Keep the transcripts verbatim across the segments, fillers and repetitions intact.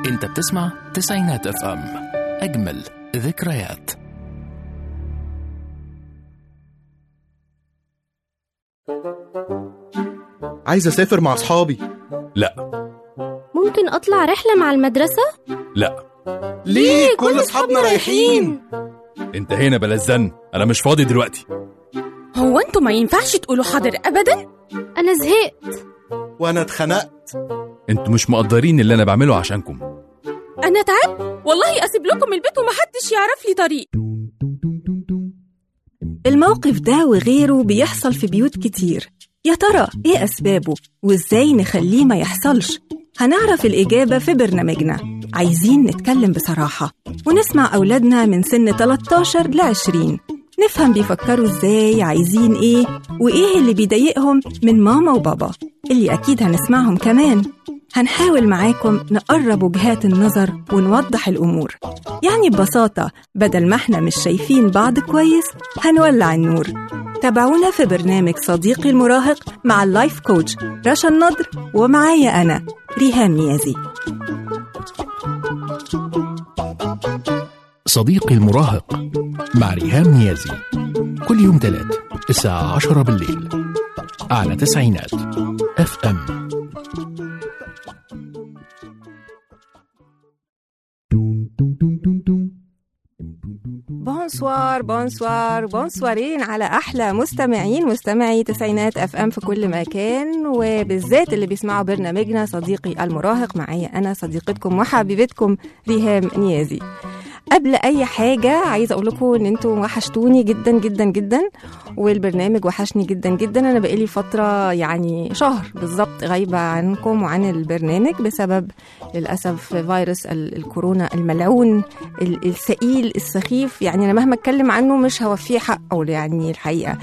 انت بتسمع تسعينات اف ام، اجمل ذكريات. عايز اسافر مع اصحابي. لا. ممكن اطلع رحلة مع المدرسة؟ لا. ليه كل اصحابنا رايحين؟ انت هنا بلا زن، انا مش فاضي دلوقتي. هو انتوا ما ينفعش تقولوا حاضر ابدا؟ انا زهقت وانا اتخنقت. انتوا مش مقدرين اللي انا بعمله عشانكم. انا تعبت والله، اسيب لكم البيت ومحدش يعرف لي طريق. الموقف ده وغيره بيحصل في بيوت كتير. يا ترى ايه اسبابه وازاي نخليه ما يحصلش؟ هنعرف الإجابة في برنامجنا. عايزين نتكلم بصراحة ونسمع أولادنا من سن ثلاثة عشر ل عشرين، نفهم بيفكروا ازاي، عايزين ايه، وايه اللي بيضايقهم من ماما وبابا اللي أكيد هنسمعهم كمان. هنحاول معاكم نقرب وجهات النظر ونوضح الأمور. يعني ببساطة بدل ما احنا مش شايفين بعض كويس هنولع النور. تابعونا في برنامج صديقي المراهق مع اللايف كوتش رشا النضر، ومعايا أنا ريهام نيازي. صديقي المراهق مع ريهام نيازي، كل يوم ثلاث الساعة عشرة بالليل على تسعينات اف ام. بونسوار بونسوار بونسوارين على أحلى مستمعين مستمعي تسعينات أف أم في كل مكان، وبالذات اللي بيسمعوا برنامجنا صديقي المراهق. معايا أنا صديقتكم وحبيبتكم ريهام نيازي. قبل أي حاجة عايزة أقول لكم إن أنتوا وحشتوني جدا جدا جدا، والبرنامج وحشني جدا جدا. أنا بقالي فترة يعني شهر بالظبط غايبة عنكم وعن البرنامج بسبب للأسف فيروس الكورونا الملعون الثقيل السخيف. يعني أنا مهما أتكلم عنه مش هوفيه حقه يعني الحقيقة.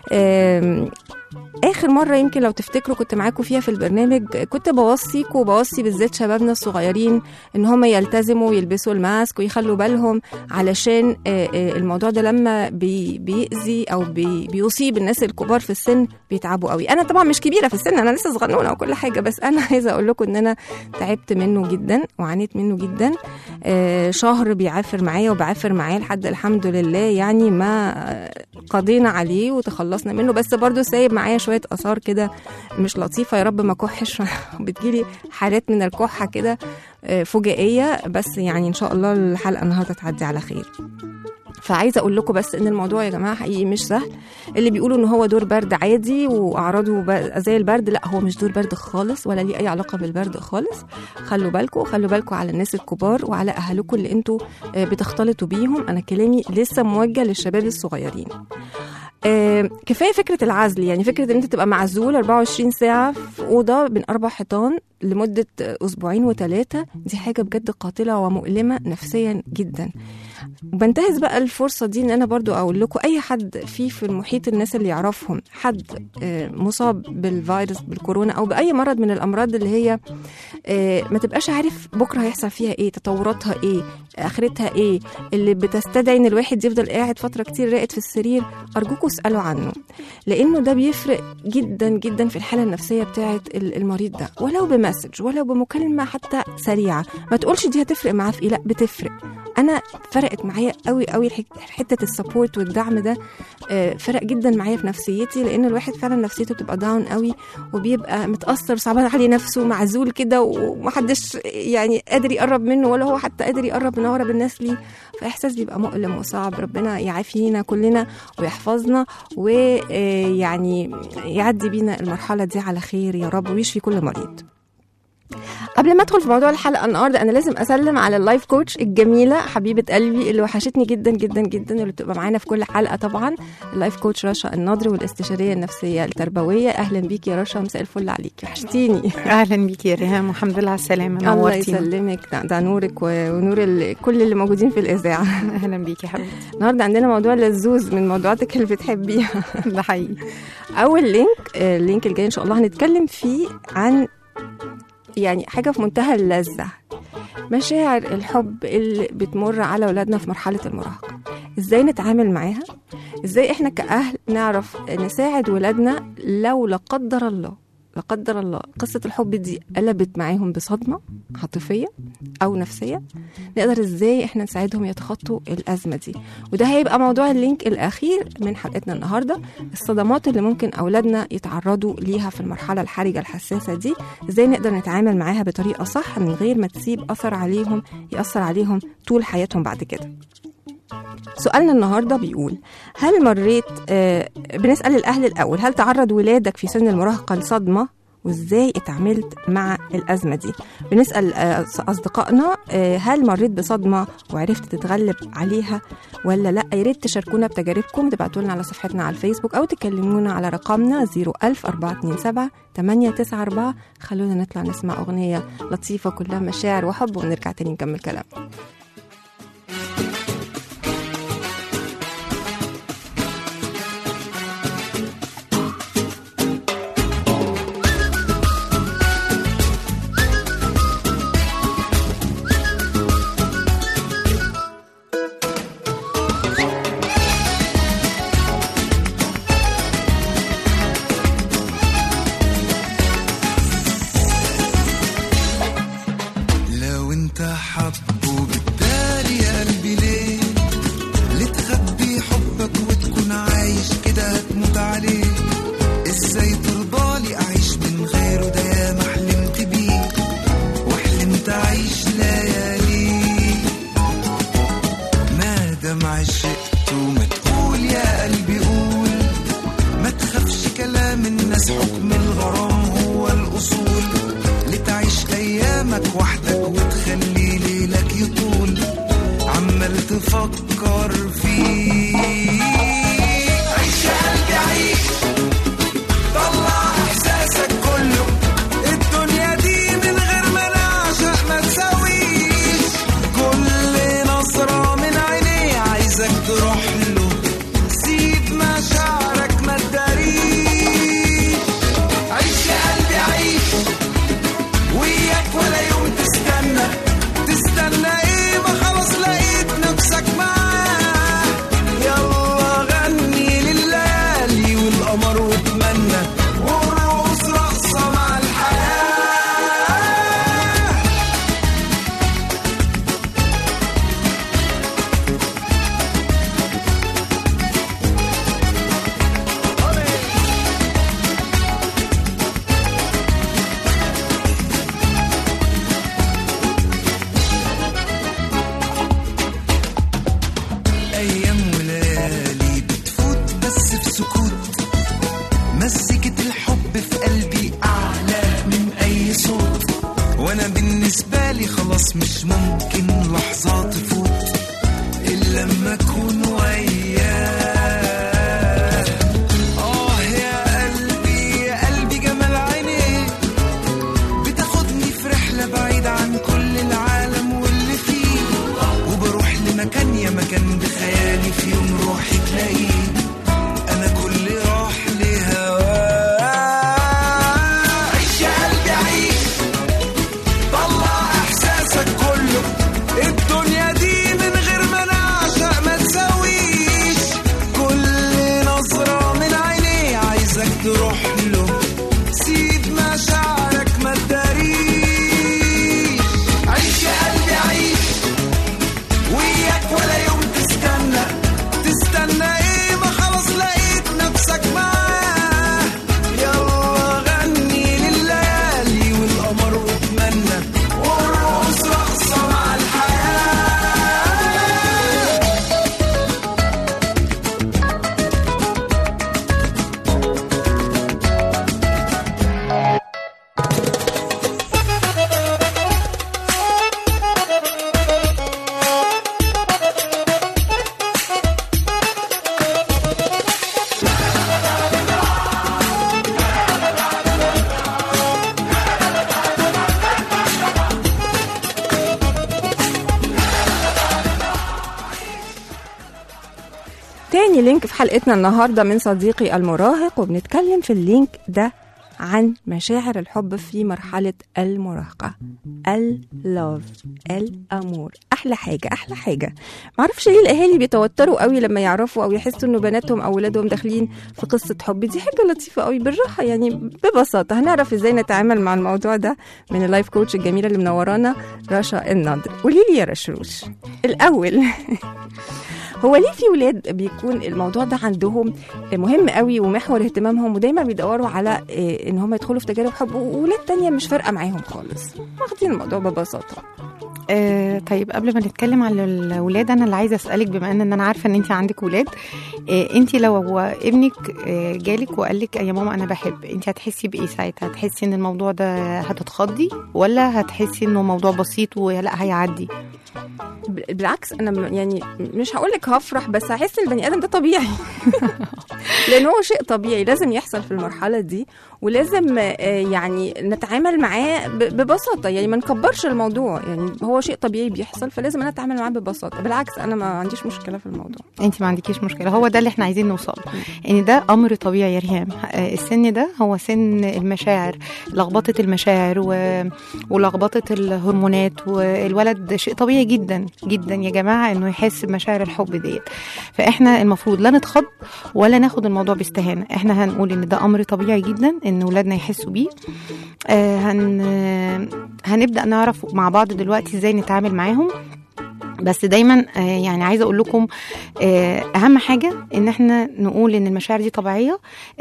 آخر مرة يمكن لو تفتكروا كنت معاكم فيها في البرنامج كنت بوصيكم وبوصي بالذات شبابنا الصغيرين إن هم يلتزموا ويلبسوا الماسك ويخلوا بالهم، علشان الموضوع ده لما بي بيأذي أو بي بيصيب الناس الكبار في السن بيتعبوا قوي. أنا طبعا مش كبيرة في السن، أنا لسه صغنونة وكل حاجة، بس أنا عايزة أقول لكم إن أنا تعبت منه جدا وعانيت منه جدا. شهر بيعافر معايا وبعافر معايا لحد الحمد لله يعني ما قضينا عليه وتخلصنا منه، بس برضو سايب معايا شوية أثار كده مش لطيفة. يا رب ما كحش بتجيلي حالات من الكحة كده فجائية، بس يعني إن شاء الله الحلقة النهاردة تعدي على خير. فعايزة أقول لكم بس إن الموضوع يا جماعة حقيقي مش سهل. اللي بيقولوا إن هو دور برد عادي وأعراضه زي البرد، لا هو مش دور برد خالص ولا ليه أي علاقة بالبرد خالص. خلوا بالكم خلوا بالكم على الناس الكبار وعلى أهلكم اللي أنتوا بتختلطوا بيهم. أنا كلامي لسه موجه للشباب الصغيرين. آه كفاية فكرة العزل، يعني فكرة ان انت تبقى معزول أربعة وعشرين ساعة في أوضة بين أربع حيطان لمدة أسبوعين وثلاثة، دي حاجة بجد قاتلة ومؤلمة نفسيا جدا. وبنتهز بقى الفرصة دي ان انا برضو اقول لكم اي حد فيه في المحيط الناس اللي يعرفهم حد آه مصاب بالفيروس بالكورونا او بأي مرض من الأمراض اللي هي آه ما تبقاش عارف بكرة هيحصل فيها ايه، تطوراتها ايه، آخرتها ايه، اللي بتستدعي ان الواحد يفضل قاعد فترة كتير راقد في السرير، أرجوكوا اسألوا عنه، لأنه ده بيفرق جدا جدا في الحالة النفسية بتاعة المريض ده، ولو بمسج ولو بمكالمة حتى سريعة. ما تقولش دي هتفرق معاه في ايه، لا بتفرق. أنا فرقت معايا قوي قوي حتة السبورت والدعم ده، فرق جدا معايا في نفسيتي، لأن الواحد فعلا نفسيته بتبقى داون قوي وبيبقى متأثر صعبان عليه نفسه معزول كده ومحدش يعني قادر يقرب منه ولا هو حتى قادر يقرب من أقرب الناس ليه، فإحساس بيبقى مؤلم وصعب. ربنا يعافينا كلنا ويحفظنا ويعني يعدي بينا المرحلة دي على خير يا رب ويشفي كل مريض. قبل ما ادخل في موضوع الحلقه النهارده انا لازم اسلم على اللايف كوتش الجميله حبيبه قلبي اللي وحشتني جدا جدا جدا واللي بتبقى معانا في كل حلقه طبعا، اللايف كوتش رشا النضر والاستشاريه النفسيه التربويه. اهلا بيكي يا رشا، مساء الفل عليكي، وحشتيني. اهلا بيكي يا ريهام والحمد لله على السلامه، نورتينا. الله يسلمك، ده نورك ونور كل اللي موجودين في الاذاعه. اهلا بيكي حبيبتي. النهارده عندنا موضوع لذوذ من موضوعاتك اللي بتحبيها. ده حقيقي. اول لينك اللينك الجاي ان شاء الله هنتكلم فيه عن يعني حاجة في منتهى اللذة، مشاعر الحب اللي بتمر على أولادنا في مرحلة المراهقة. إزاي نتعامل معاها، إزاي إحنا كأهل نعرف نساعد ولادنا لو لا قدر الله لا قدر الله قصة الحب دي قلبت معاهم بصدمة عاطفية أو نفسية، نقدر إزاي إحنا نساعدهم يتخطوا الأزمة دي. وده هيبقى موضوع اللينك الأخير من حلقتنا النهاردة، الصدمات اللي ممكن أولادنا يتعرضوا ليها في المرحلة الحرجة الحساسة دي، إزاي نقدر نتعامل معاها بطريقة صح من غير ما تسيب أثر عليهم يأثر عليهم طول حياتهم بعد كده. سؤالنا النهاردة بيقول: هل مريت آه بنسأل الأهل الأول، هل تعرض ولادك في سن المراهقة لصدمة وإزاي اتعاملت مع الأزمة دي؟ بنسأل آه أصدقائنا آه هل مريت بصدمة وعرفت تتغلب عليها ولا لأ؟ ياريت تشاركونا بتجاربكم، تبعتوا لنا على صفحتنا على الفيسبوك أو تكلمونا على رقمنا صفر ألف أربعة اتنين سبعة تمانية تسعة أربعة. خلونا نطلع نسمع أغنية لطيفة كلها مشاعر وحب ونرجع تاني نكمل كلام. تاني لينك في حلقتنا النهاردة من صديقي المراهق، وبنتكلم في اللينك ده عن مشاعر الحب في مرحلة المراهقة. اللوف، الأمور، أحلى حاجة أحلى حاجة. معرفش ليه الأهالي بيتوتروا قوي لما يعرفوا أو يحسوا إنه بناتهم أو ولادهم داخلين في قصة حب. دي حاجة لطيفة قوي، بالراحة يعني ببساطة هنعرف إزاي نتعامل مع الموضوع ده من اللايف كوتش الجميلة اللي منورانا رشا النضر. قولي لي يا رشروش الأول هو ليه في ولاد بيكون الموضوع ده عندهم مهم قوي ومحور اهتمامهم ودايما بيدوروا على ان هم يدخلوا في تجارب حب، وولاد تانية مش فارقة معاهم خالص، واخدين الموضوع ببساطة؟ آه طيب قبل ما نتكلم على الولاد، انا اللي عايزه اسالك، بما ان انا عارفه ان انت عندك ولاد، آه انت لو ابنك آه جالك وقال لك يا ماما انا بحب، انت هتحسي بايه ساعتها؟ هتحسي ان الموضوع ده هتتخضي ولا هتحسي انه موضوع بسيط ولا هيعدي؟ بالعكس انا يعني مش هقول لك هفرح، بس هحس ان البني ادم ده طبيعي لان هو شيء طبيعي لازم يحصل في المرحله دي، ولازم يعني نتعامل معاه ببساطه، يعني ما نكبرش الموضوع، يعني هو شيء طبيعي بيحصل فلازم انا اتعامل معاه ببساطه. بالعكس انا ما عنديش مشكله في الموضوع. انت ما عندكيش مشكله، هو ده اللي احنا عايزين نوصل، ان ده امر طبيعي يا ريهام. السن ده هو سن المشاعر، لخبطه المشاعر و... ولخبطه الهرمونات، والولد شيء طبيعي جدا جدا يا جماعه انه يحس بمشاعر الحب ديت. فاحنا المفروض لا نتخض ولا ناخد الموضوع باستهانه، احنا هنقول ان ده امر طبيعي جدا ان ولادنا يحسوا بيه. آه هن هنبدا نعرف مع بعض دلوقتي ازاي نتعامل معاهم. بس دايما آه يعني عايزه اقول لكم آه اهم حاجه ان احنا نقول ان المشاعر دي طبيعيه،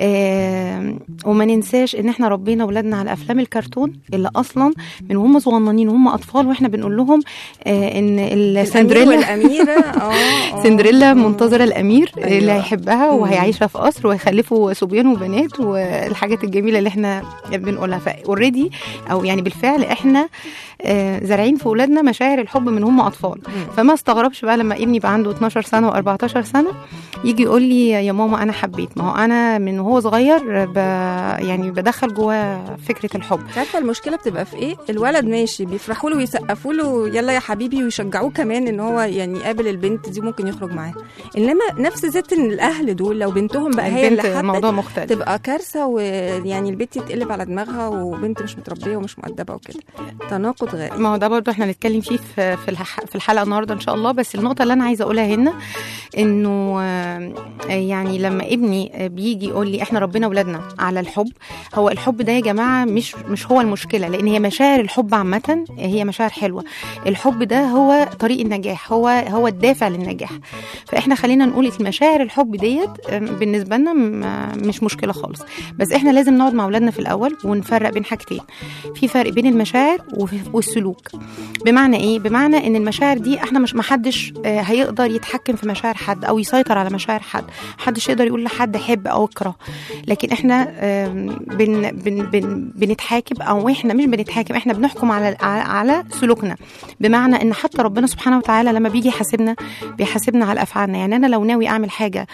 آه وما ننساش ان احنا ربينا ولادنا على افلام الكرتون اللي اصلا من هم صغننين وهم اطفال واحنا بنقول لهم آه ان السندريلا والاميره اه سندريلا منتظره الامير أيوة. اللي هيحبها وهيعيشها في قصر وهيخلفوا صبيان وبنات والحاجات الجميله اللي احنا بنقولها. فاوريدي او يعني بالفعل احنا آه زارعين في ولادنا مشاعر الحب من هم اطفال. فما استغربش بقى لما ابني بقى عنده اتناشر سنه واربعتاشر سنه يجي يقول لي يا ماما انا حبيت. ما هو انا من وهو صغير ب... يعني بدخل جواه فكره الحب. عارفه المشكله بتبقى في ايه؟ الولد ماشي بيفرحوا له ويسقفوا له يلا يا حبيبي ويشجعوه كمان ان هو يعني يقابل البنت دي ممكن يخرج معاها، انما نفس ذات ان الاهل دول لو بنتهم بقى هي اللي حبت موضوع مختلف تبقى كارثه، ويعني البنت يتقلب على دماغها وبنت مش متربيه ومش مؤدبه وكده، تناقض غريب. ما هو ده برضه احنا هنتكلم فيه في في الحلقه النهارده ان شاء الله. بس النقطه اللي انا عايزه اقولها هنا انه يعني لما ابني بيجي يقول لي احنا ربنا ولادنا على الحب، هو الحب ده يا جماعه مش مش هو المشكله، لان هي مشاعر الحب عامه هي مشاعر حلوه. الحب ده هو طريق النجاح، هو هو الدافع للنجاح. فاحنا خلينا نقول المشاعر الحب ديت بالنسبه لنا مش مشكله خالص، بس احنا لازم نقعد مع اولادنا في الاول ونفرق بين حاجتين. في فرق بين المشاعر والسلوك. بمعنى ايه؟ بمعنى ان المشاعر دي احنا مش محدش هيقدر يتحكم في مشاعر حد او يسيطر على مشاعر حد، محدش يقدر يقول لحد حب او اكره، لكن احنا بن بن بن بنتحاكم او احنا مش بنتحاكم، احنا بنحكم على على سلوكنا. بمعنى ان حتى ربنا سبحانه وتعالى لما بيجي يحاسبنا بيحاسبنا على افعالنا. يعني انا لو ناوي اعمل حاجه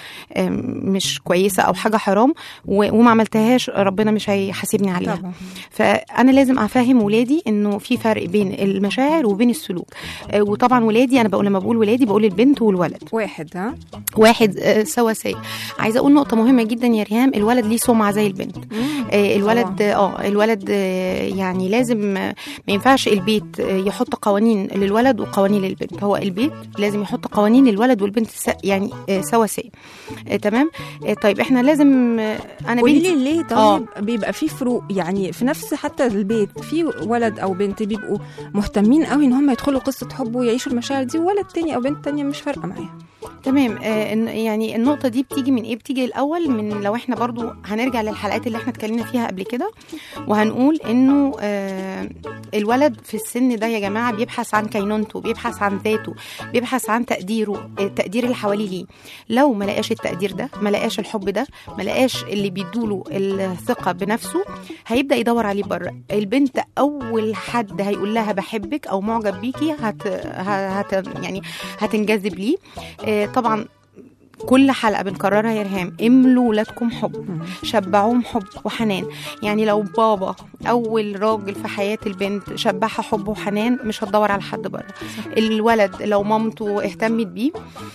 مش كويسه او حاجه حرام وما عملتهاش ربنا مش هيحاسبني عليها طبعا. فانا لازم افهم ولادي انه في فرق بين المشاعر وبين السلوك. وطبعا ولادي انا بقول لما بقول ولادي بقول البنت والولد واحد ها واحد سواسية. عايزه اقول نقطه مهمه جدا يا ريهام، الولد ليه سمعه زي البنت. آه الولد اه الولد آه يعني لازم ما ينفعش البيت يحط قوانين للولد وقوانين للبنت، هو البيت لازم يحط قوانين للولد والبنت يعني آه سواسية. آه تمام. آه طيب احنا لازم آه انا بنتي ليه طيب آه. بيبقى في فروق يعني في نفس حتى البيت، في ولد او بنت بيبقوا مهتمين قوي ان هم يدخلوا قصه حب ويعيشوا المشاعر دي، وولد تاني او بنت تانية مش فارقه معاها. تمام. آه يعني النقطه دي بتيجي من ايه؟ بتيجي الاول من لو احنا برضو هنرجع للحلقات اللي احنا اتكلمنا فيها قبل كده وهنقول انه آه الولد في السن ده يا جماعه بيبحث عن كينونته، بيبحث عن ذاته، بيبحث عن تقديره، التقدير اللي حواليه ليه. لو ما لقاش التقدير ده، ما لقاش الحب ده، ما لقاش اللي بيدوله الثقه بنفسه، هيبدا يدور عليه بره. البنت اول حد هيقول لها بحبك او معجب بيكي هت, هت يعني هتنجذب ليه. آه طبعا كل حلقه بنكررها يا ريهام، املوا ولادكم حب، شبعوهم حب وحنان. يعني لو بابا اول راجل في حياه البنت شبعها حب وحنان مش هتدور على حد بره. الولد لو مامته اهتمت بيه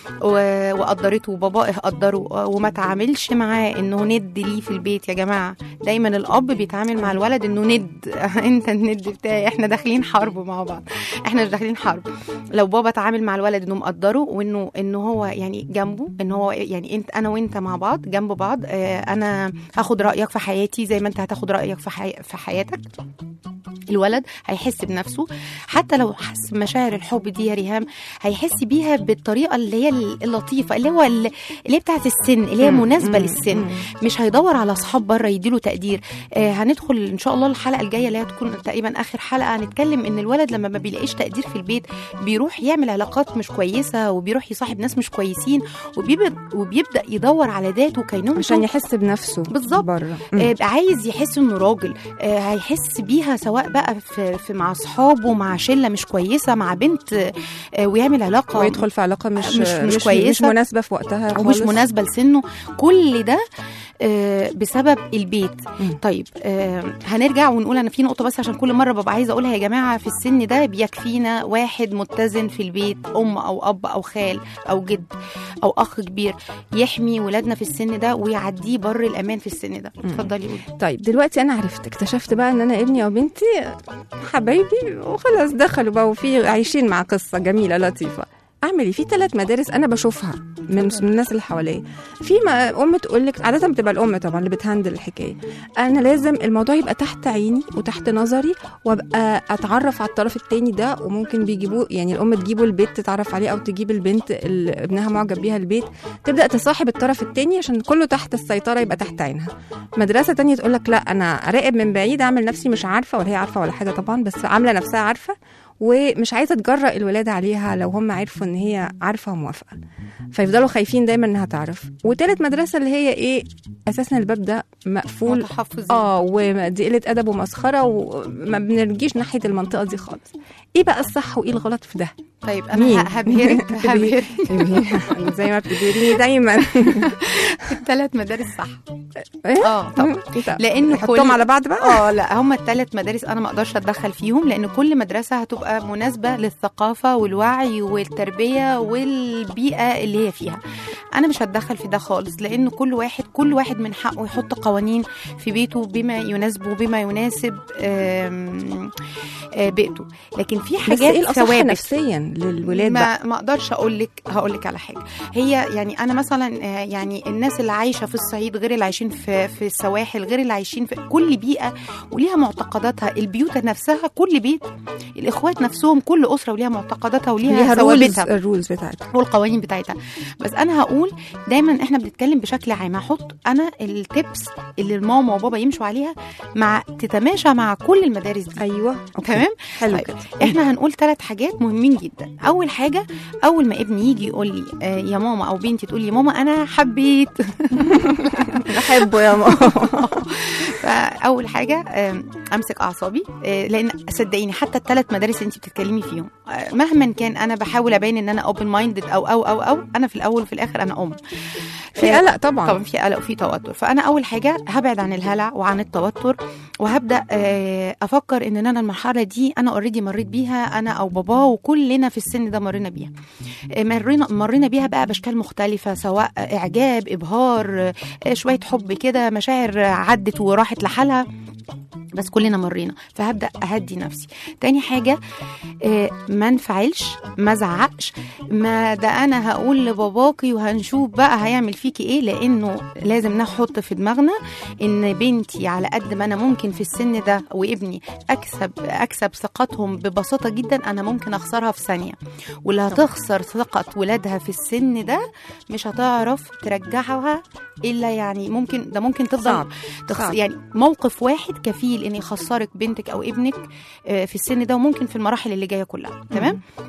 وقدرته وباباه قدره وما تعاملش معاه انه ند ليه في البيت. يا جماعه دايما الاب بيتعامل مع الولد انه ند انت الند بتاعي، احنا داخلين حرب مع بعض، احنا مش داخلين حرب. لو بابا تعامل مع الولد انه مقدره وانه انه هو يعني جنبه، ان هو يعني انت انا وانت مع بعض جنب بعض، اه انا هاخد رايك في حياتي زي ما انت هتاخد رايك في حي... في حياتك، الولد هيحس بنفسه. حتى لو حس مشاعر الحب دي يا ريهام هيحس بيها بالطريقه اللي هي اللطيفه، اللي هو اللي هي بتاعت السن، اللي هي مناسبه للسن. مش هيدور على اصحاب بره يديله تقدير. آه هندخل ان شاء الله الحلقه الجايه اللي هتكون تقريبا اخر حلقه، هنتكلم ان الولد لما ما بيلاقيش تقدير في البيت بيروح يعمل علاقات مش كويسه، وبيروح يصاحب ناس مش كويسين، وبيبدا وبيبدا يدور على ذاته كينونته عشان يحس بنفسه بالظبط بره. آه عايز يحس انه راجل. آه هيحس بيها سواء بقى في, في مع اصحابه، مع شله مش كويسه، مع بنت، آه ويعمل علاقه ويدخل في علاقه مش مش, مش, مش كويسه، مش مناسبه في وقتها خالص، ومش مناسبه لسنه. كل ده آه بسبب البيت. م. طيب آه هنرجع ونقول انا في نقطه بس عشان كل مره ببقى عايزه اقولها يا جماعه، في السن ده بيكفينا واحد متزن في البيت، ام او اب او خال او جد او اخ كبير يحمي ولادنا في السن ده ويعديه بر الامان في السن ده. اتفضلي قولي. طيب دلوقتي انا عرفت، اكتشفت بقى ان انا ابني او بنتي حبايبي وخلاص دخلوا بقى وفي عايشين مع قصه جميله لطيفه. اعمل ايه؟ في ثلاث مدارس انا بشوفها من الناس اللي حواليا. في ام تقول لك، عاده بتبقى الام طبعا اللي بتهندل الحكايه، انا لازم الموضوع يبقى تحت عيني وتحت نظري، وابقى اتعرف على الطرف الثاني ده. وممكن بيجيبوه، يعني الام تجيبه البيت تتعرف عليه، او تجيب البنت اللي ابنها معجب بيها البيت تبدا تصاحب الطرف الثاني عشان كله تحت السيطره، يبقى تحت عينها. مدرسه ثانيه تقول لك لا، انا اراقب من بعيد، اعمل نفسي مش عارفه، ولا هي عارفه ولا حاجه طبعا، بس عامله نفسها عارفه ومش عايزه تجرأ الولاد عليها لو هم عرفوا ان هي عارفه وموافقه، فيفضلوا خايفين دايما انها تعرف. وثالث مدرسه اللي هي ايه، اساسا الباب ده مقفول، متحفظين، اه ودي قله ادب ومسخره، وما بنرجيش ناحيه المنطقه دي خالص. ايه بقى الصح وايه الغلط في ده؟ طيب انا هبهرك هبهرك زي ما بتبهريني دايما. الثلاث مدارس صح. ايه اه طبعا، لان كلهم على بعض بقى. اه لا، هم الثلاث مدارس انا ما اقدرش اتدخل فيهم، لان كل مدرسه هتبقى مناسبه للثقافه والوعي والتربيه والبيئه اللي هي فيها. انا مش هتدخل في ده خالص، لان كل واحد كل واحد من حقه يحط قوانين في بيته بما يناسبه وبما يناسب بيئته. لكن في حاجات ايه الأصح نفسيا للولاد ما ما اقدرش اقول لك هقول لك على حاجه. هي يعني انا مثلا يعني الناس اللي عايشه في الصعيد غير اللي عايشين في في السواحل غير اللي عايشين في كل بيئه وليها معتقداتها. البيوت نفسها كل بيت، الاخوات نفسهم كل اسره وليها معتقداتها وليها ثوابتها، الرولز بتاعتها والقوانين بتاعتها. بس انا هقول دايما احنا بنتكلم بشكل عام، هحط انا التيبس اللي الماما وبابا يمشوا عليها مع تتماشى مع كل المدارس دي. ايوه تمام حلو كده. احنا هنقول ثلاث حاجات مهمين جدا. اول حاجه، اول ما ابني يجي يقول لي آه يا ماما، او بنتي تقول لي يا ماما انا حبيت بحبه يا ماما، فاول حاجه آه امسك اعصابي، آه لان صدقيني حتى الثلاث مدارس اللي انت بتتكلمي فيهم آه مهما كان انا بحاول ابين ان انا اوبن مايندد او او او او انا في الاول وفي الاخر انا ام في قلق طبعا طبعا في قلق وفي توتر. فانا اول حاجه هبعد عن الهلع وعن التوتر، وهبدا افكر ان انا المرحله دي انا اوريدي مريت بيها، انا او بابا وكلنا في السن ده مرينا بيها. مرينا مرينا بيها بقى باشكال مختلفه، سواء اعجاب، ابهار، شويه حب كده، مشاعر عدت وراحت لحالها، بس كلنا مرينا. فهبدا اهدي نفسي. تاني حاجه ما انفعلش، ما زعقش، ما ده انا هقول لباباكي وهنشوف بقى هيعمل فيكي ايه، لانه لازم نحط في دماغنا ان بنتي على قد ما انا ممكن في السن ده وابني اكسب اكسب ثقتهم ببساطه جدا، انا ممكن اخسرها في ثانيه. واللي هتخسر ثقه ولادها في السن ده مش هتعرف ترجعها الا يعني ممكن ده ممكن تفضل صعب. تخس... صعب. يعني موقف واحد كفيل ان يخسرك بنتك او ابنك في السن ده، وممكن في المراحل اللي جايه كلها. تمام.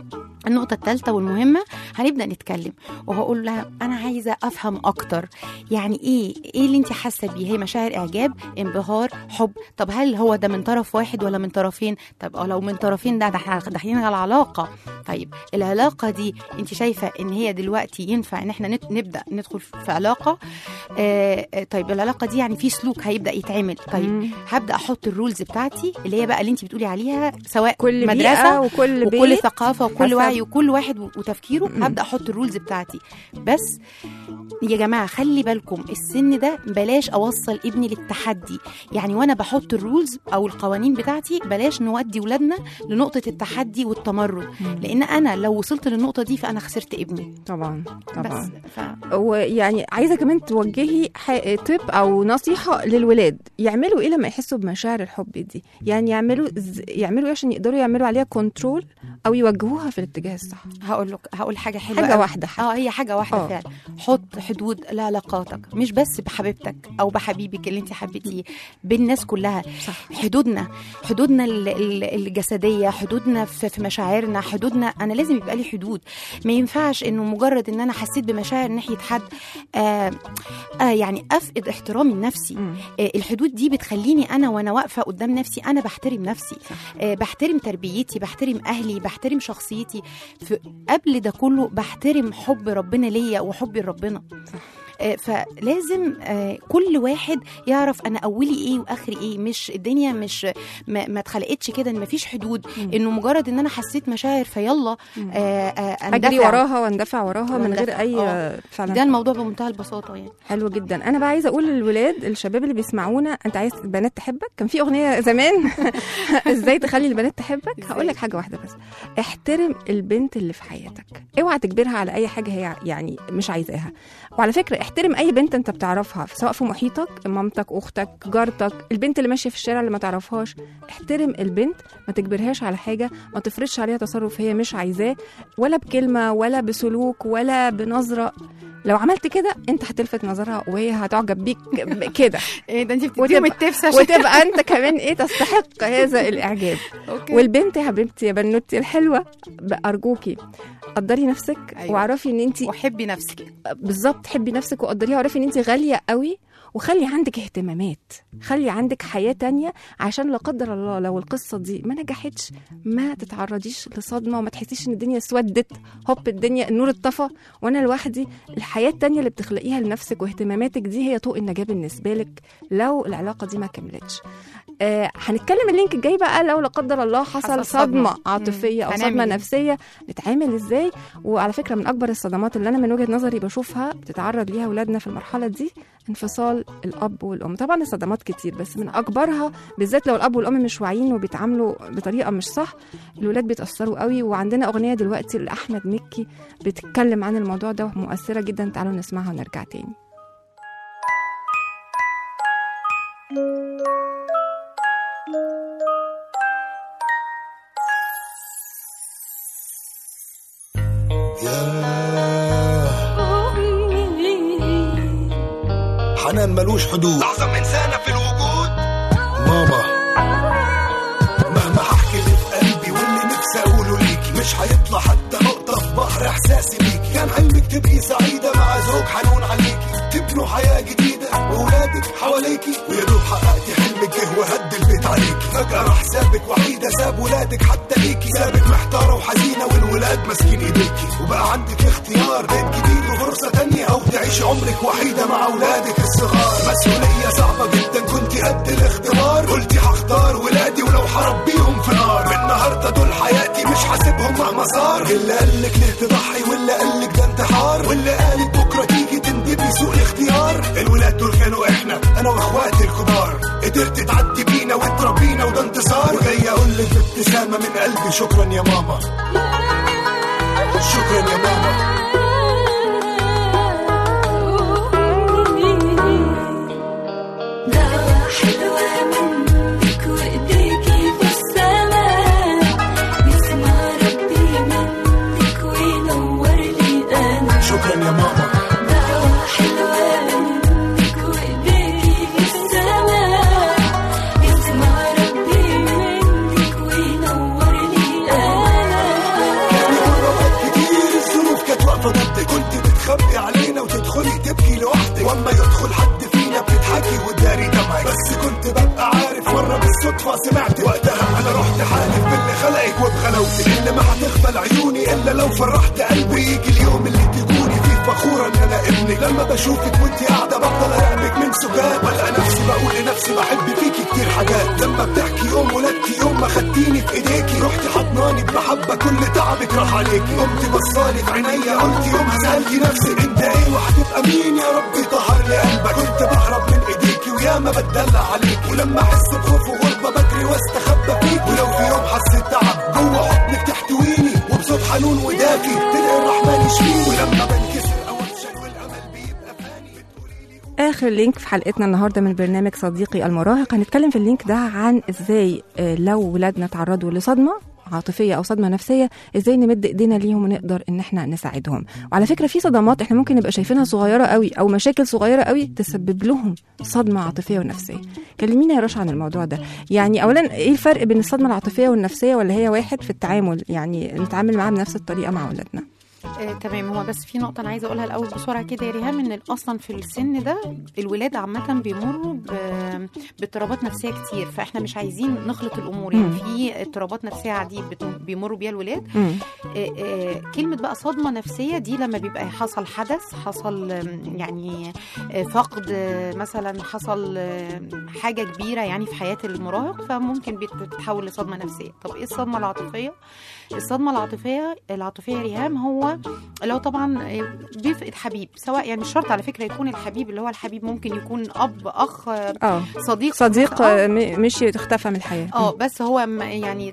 النقطة الثالثة والمهمة، هنبدأ نتكلم وهقول لها أنا عايزة أفهم أكتر، يعني إيه إيه اللي أنت حاسة بيه؟ هي مشاعر إعجاب، انبهار، حب؟ طب هل هو ده من طرف واحد ولا من طرفين؟ طب لو من طرفين ده داخلين على علاقة. طيب العلاقة دي أنت شايفة إن هي دلوقتي ينفع إن إحنا نبدأ ندخل في علاقة؟ آه طيب العلاقة دي يعني في سلوك هيبدأ يتعمل. طيب مم. هبدأ أحط الرولز بتاعتي اللي هي بقى اللي أنت بتقولي عليها، سواء كل مدرسة وكل بيت وكل ثقافة وكل وعي وكل واحد وتفكيره. هبدأ أحط الرولز بتاعتي. بس يا جماعة خلي بالكم السن ده بلاش أوصل ابني للتحدي، يعني وأنا بحط الرولز أو القوانين بتاعتي بلاش نودي ولادنا لنقطة التحدي والتمرد، لأن أنا لو وصلت للنقطة دي فأنا خسرت ابني. طبعا طبعا. ف... ويعني عايزة كمان توجهي تip أو نصيحة للولاد يعملوا إيه لما يحسوا بمشاعر الحب دي، يعني يعملوا يعملوا إيه عشان يقدروا يعملوا عليها كنترول أو يوجهوها في الاتجاه الصح. هقول لك هقول حاجة حلوة، حاجة واحدة اه هي حاجة واحدة فعلا. حط حدود لعلاقاتك، مش بس بحبيبتك أو بحبيبك اللي انت حبيتيه، بالناس كلها. صح. حدودنا حدودنا الجسدية، حدودنا في مشاعرنا، حدودنا. أنا لازم يبقى لي حدود. ما ينفعش إنه مجرد إن أنا حسيت بمشاعر ناحية حد آه آه يعني أفقد احترامي لنفسي. آه الحدود دي بتخليني أنا وأنا واقفة قدام نفسي أنا بحترم نفسي، آه بحترم تربيتي، بحترم أهلي، بحترم شخصيتي. قبل ده كله بحترم حب ربنا ليا وحبي لربنا. فلازم كل واحد يعرف انا اولي ايه واخري ايه. مش الدنيا مش ما, ما اتخلقتش كده ان مفيش حدود، انه مجرد ان انا حسيت مشاعر فيلا اجري وراها واندفع وراها من غير اي فعلا. ده الموضوع بمنتهى البساطه يعني. حلو جدا. انا بقى عايزه اقول للولاد الشباب اللي بيسمعونا، انت عايز البنات تحبك؟ كان في اغنيه زمان ازاي تخلي البنات تحبك. هقول لك حاجه واحده بس، احترم البنت اللي في حياتك، اوعى تجبرها على اي حاجه هي يعني مش عايزاها. وعلى فكره احترم اي بنت انت بتعرفها، سواء في محيطك، مامتك، اختك، جارتك، البنت اللي ماشيه في الشارع اللي ما تعرفهاش. احترم البنت، ما تجبرهاش على حاجه، ما تفرضش عليها تصرف هي مش عايزاه، ولا بكلمه ولا بسلوك ولا بنظره. لو عملت كده انت هتلفت نظرها وهي هتعجب بيك كده. ايه ده انت بتديهم التبس عشان وتبقى انت كمان ايه تستحق هذا الاعجاب. والبنت يا حبيبتي يا بنوتي الحلوه، ارجوكي قدري نفسك. أيوة. واعرفي ان انت وحبي نفسك. بالظبط، حبي نفسك وقدريها، واعرفي ان انت غاليه قوي، وخلي عندك اهتمامات، خلي عندك حياة تانية، عشان لا قدر الله لو القصة دي ما نجحتش ما تتعرضيش لصدمة وما تحسيش ان الدنيا اسودت، هوب الدنيا النور اتطفى وانا لوحدي. الحياة التانية اللي بتخلقيها لنفسك واهتماماتك دي هي طوق النجاة بالنسبة لك لو العلاقة دي ما كملتش. آه هنتكلم اللينك الجاي بقى لو لا قدر الله حصل صدمة عاطفية أو صدمة نفسية نتعامل ازاي. وعلى فكرة من أكبر الصدمات اللي أنا من وجهة نظري بشوفها بتتعرض ليها أولادنا في المرحلة دي انفصال الأب والأم. طبعا الصدمات كتير بس من أكبرها بالذات لو الأب والأم مش واعيين وبيتعاملوا بطريقة مش صح، الولاد بيتأثروا قوي. وعندنا أغنية دلوقتي لأحمد مكي بتتكلم عن الموضوع ده مؤثرة جدا، تعالوا نسمعها ونرجع تاني. حنان ملوش حدود، أعظم إنسانة في الوجود ماما. مهما هحكي اللي في قلبي واللي نفسي أقوله ليكي مش هيطلع حتى نقطة في بحر إحساسي بيكي. كان حلمك تبقي سعيدة مع زوج حنون عليكي، تبنوا حياة جديدة وولادك حواليكي، ويا دوب حققتي حلمك جه وهد البيت عليكي. فجأة راح سابك وحيدة، ساب ولادك حتى ليكي، سابك محتارة وحزينة والولاد ماسكين ايديكي. وبقى عندك اختيار بيت جديد وفرصة تانية، أو تعيشي عمرك وحيدة مع ولادك الصغار. مسؤولية صعبة جدا كنتي قد الاختبار، قلتي هختار ولادي ولو هربيهم في نار. من النهاردة دول حياتي مش حاسبهم مع مسار. اللي قالك ليه تضحي واللي قالك ده انتحار، واللي قالك بكرة تيجي تندبي سوء الاختيار. الولاد دول كانوا احنا انا واخواتي الكبار، قدرت تعدي بينا وتربينا وده انتصار. وجاي اقولك بابتسامة من قلبي شكرا يا ماما، شكرا يا ماما. سمعت وقتها انا رحت حالف باللي خلقك وبغلاوتك اللي ما هتغفل عيوني الا لو فرحت قلبي. يجي اليوم اللي تكوني فيه فخورة ان انا ابنك. لما بشوفك وانتي قاعدة بفضل اراقبك من سكات، بلقى نفسي بقول لنفسي بحب فيكي كتير حاجات. لما بتحكي يوم ولدتي يوم ما خدتيني في ايديكي، رحتي حضناني بمحبة كل تعبك راح عليكي. قمتي بصالي في عينيا قلتي يومها سألتي نفسك انت ايه وهتبقى مين، يا ربي طهر لي قلبك. كنت بهرب من ايديكي وياما بتدلع عليكي، ولما احس بخوف وغربة بجري واستخبى فيك. ولو في يوم حسيت تعب جوه حضنك تحتويني، وبصوت حنون ودافي تلقي الرحمن يشفيني. ولما بنكسر او اتشل والامل بيبقى فاني بتقوليلي. اخر لينك في حلقتنا النهارده من برنامج صديقي المراهق، هنتكلم في اللينك ده عن ازاي لو ولادنا تعرضوا لصدمه عاطفيه او صدمه نفسيه ازاي نمد ايدينا ليهم ونقدر ان احنا نساعدهم. وعلى فكره في صدمات احنا ممكن نبقى شايفينها صغيره قوي او مشاكل صغيره قوي تسبب لهم صدمه عاطفيه ونفسيه. كلمينا يا رشا عن الموضوع ده. يعني اولا ايه الفرق بين الصدمه العاطفيه والنفسيه، ولا هي واحد في التعامل، يعني نتعامل معاها بنفس الطريقه مع اولادنا؟ آه، تمام. هو بس في نقطة أنا عايزة أقولها الأول بسرعة كده يا ريهام، إن أصلا في السن ده الولاد عامة بيمروا باضطرابات نفسية كتير، فإحنا مش عايزين نخلط الأمور. يعني في اضطرابات نفسية عادية بيمروا بيها الولاد. آه آه كلمة بقى صدمة نفسية دي لما بيبقى حصل حدث، حصل يعني فقد مثلا، حصل حاجة كبيرة يعني في حياة المراهق، فممكن بتتحول لصدمة نفسية. طب إيه الصدمة العاطفية؟ الصدمة العاطفية العاطفية يا ريهام هو لو طبعا بيفقد حبيب، سواء يعني مش شرط على فكرة يكون الحبيب اللي هو الحبيب، ممكن يكون أب، أخ، أوه. صديق صديق مش اختفى من الحياة. اه بس هو يعني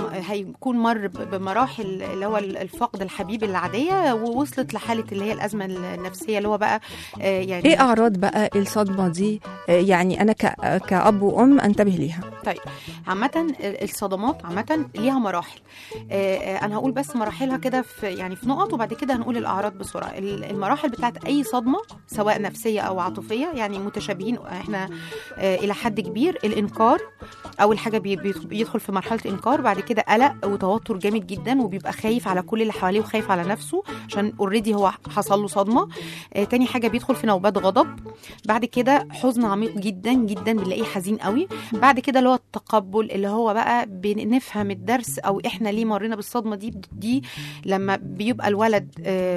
هيكون مر بمراحل اللي هو الفقد الحبيب العادية، ووصلت لحالة اللي هي الأزمة النفسية اللي هو بقى يعني ايه أعراض بقى الصدمة دي؟ يعني أنا كأب وأم أنتبه ليها. طيب عامة الصدمات عامة ليها مراحل. انا هقول بس مراحلها كده في يعني في نقط، وبعد كده هنقول الاعراض بسرعه. المراحل بتاعت اي صدمه سواء نفسيه او عاطفيه يعني متشابهين احنا الى حد كبير. الانكار اول حاجه بيدخل في مرحله انكار، بعد كده قلق وتوتر جامد جدا، وبيبقى خايف على كل اللي حواليه وخايف على نفسه عشان اوريدي هو حصل له صدمه. تاني حاجه بيدخل في نوبات غضب، بعد كده حزن عميق جدا جدا بنلاقيه حزين قوي، بعد كده اللي هو التقبل اللي هو بقى بنفهم الدرس او احنا ليه مرينا بالصدمه دي دي لما بيبقى الولد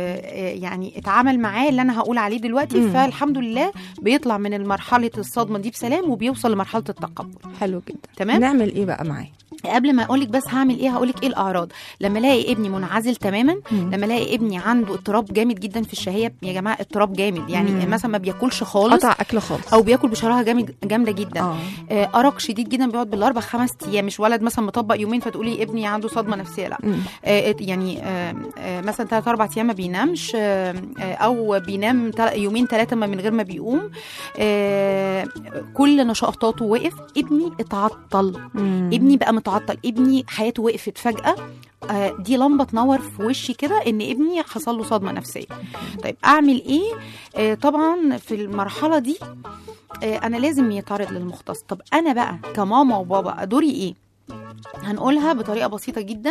يعني اتعامل معاه اللي انا هقول عليه دلوقتي. مم. فالحمد لله بيطلع من مرحله الصدمه دي بسلام وبيوصل لمرحله التقبل. حلو جدا. تمام. نعمل ايه بقى معاه؟ قبل ما اقولك بس هعمل ايه، هقولك ايه الاعراض. لما الاقي ابني منعزل تماما، مم. لما الاقي ابني عنده اضطراب جامد جدا في الشهيه، يا جماعه اضطراب جامد يعني مم. مثلا ما بياكلش خالص، قطع اكل خالص، او بياكل بشراهه جامد جامده جدا، آه. آه ارق شديد جدا بيقعد بالاربع خمس ايام، مش ولد مثلا مطبق يومين فتقولي ابني عنده صدمه نفسيه، لا. آه يعني آه آه مثلا ثلاث اربع ايام ما بينامش، آه آه او بينام يومين ثلاثه من غير ما بيقوم، آه كل نشاطاته وقف، ابني اتعطل، مم. ابني بقى متعطل، ابني حياته وقفت فجأة. آه دي لمبة تنور في وشي كده ان ابني حصل له صدمة نفسية. طيب اعمل ايه؟ آه طبعا في المرحلة دي آه انا لازم يتعرض للمختص. طب انا بقى كماما وبابا دوري ايه؟ هنقولها بطريقة بسيطة جدا.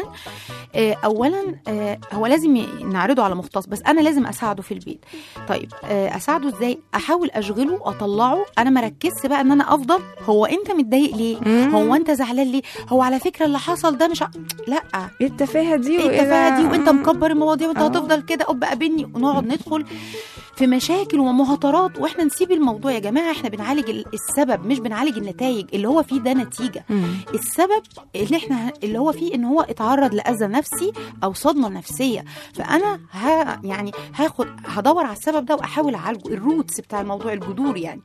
أولا هو لازم نعرضه على مختص، بس أنا لازم أساعده في البيت. طيب أساعده إزاي؟ أحاول أشغله أطلعه. أنا مركزش بقى أن أنا أفضل هو أنت متضايق ليه؟ هو أنت زعلان ليه؟ هو على فكرة اللي حصل ده مش ع... لا إيه التفاهة دي؟ إيه التفاهة دي؟ وأنت مكبر المواضيع وأنت هتفضل كده أب قابلني، ونقعد ندخل في مشاكل ومهاترات، واحنا نسيب الموضوع. يا جماعه احنا بنعالج السبب مش بنعالج النتائج. اللي هو فيه ده نتيجه. مم. السبب اللي احنا اللي هو فيه ان هو اتعرض لاذى نفسي او صدمه نفسيه، فانا ها يعني هاخد هدور على السبب ده واحاول اعالجه، الروتس بتاع الموضوع، الجذور يعني.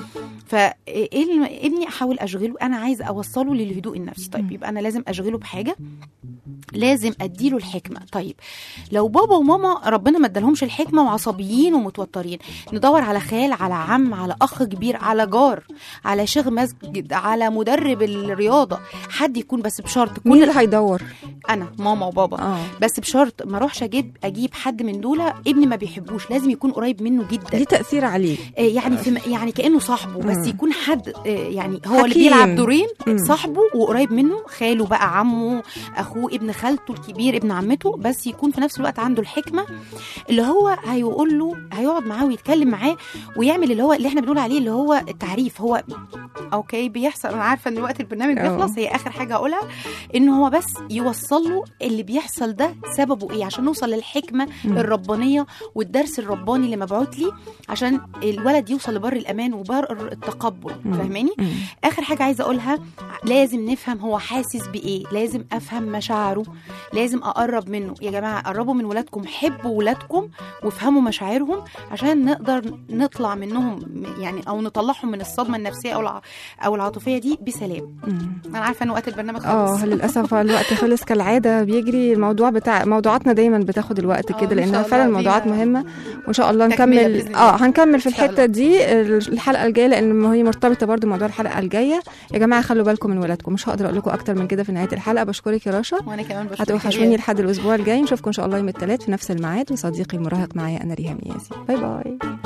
فابني احاول اشغله، انا عايز اوصله للهدوء النفسي. طيب يبقى انا لازم اشغله بحاجه، لازم اديله الحكمه. طيب لو بابا وماما ربنا ما ادالهمش الحكمه وعصبيين ومتوترين، ندور على خال، على عم، على اخ كبير، على جار، على شيخ مسجد، على مدرب الرياضه، حد يكون، بس بشرط كل مين اللي هيدور؟ انا ماما وبابا. آه. بس بشرط ما اروحش اجيب اجيب حد من دول ابني ما بيحبوش، لازم يكون قريب منه جدا. دي تاثير عليه آه يعني في يعني كانه صاحبه، بس مم. يكون حد آه يعني هو حكيم. اللي بيلعب دورين، مم. صاحبه وقريب منه، خاله بقى، عمه، اخوه، ابن خالته الكبير، ابن عمته، بس يكون في نفس الوقت عنده الحكمه اللي هو هيقول له، هيقعد ويقعد معاه ويتكلم معاه ويعمل اللي هو اللي احنا بنقول عليه اللي هو التعريف. هو اوكي بيحصل، انا عارفه ان وقت البرنامج بيخلص، هي اخر حاجه هقولها ان هو بس يوصل له اللي بيحصل ده سببه ايه، عشان نوصل للحكمه م. الربانيه والدرس الرباني اللي مبعوت لي عشان الولد يوصل لبر الامان وبر التقبل. فاهماني؟ اخر حاجه عايزه اقولها، لازم نفهم هو حاسس بايه، لازم افهم مشاعره، لازم اقرب منه. يا جماعه قربوا من ولادكم، حبوا ولادكم وافهموا مشاعرهم عشان نقدر نطلع منهم يعني او نطلعهم من الصدمه النفسيه او او العاطفيه دي بسلام. انا عارفه ان وقت البرنامج خلص. اه للاسف الوقت خلص كالعاده، بيجري الموضوع بتاع موضوعاتنا دايما بتاخد الوقت كده لانها فعلا موضوعات مهمه، وان شاء الله نكمل اه هنكمل في الحته دي الحلقه الجايه لان هي مرتبطه برضو موضوع الحلقه الجايه. يا جماعه خلوا بالكم من ولادكم، مش هقدر اقول لكم اكتر من كده في نهايه الحلقه. بشكرك يا رشا، وانا كمان بشكرك، هتوحشوني لحد الاسبوع الجاي. نشوفكم ان شاء الله يوم الثلاث في نفس الميعاد، وصديقي المراهق معايا انا ريهام ياسين. باي باي.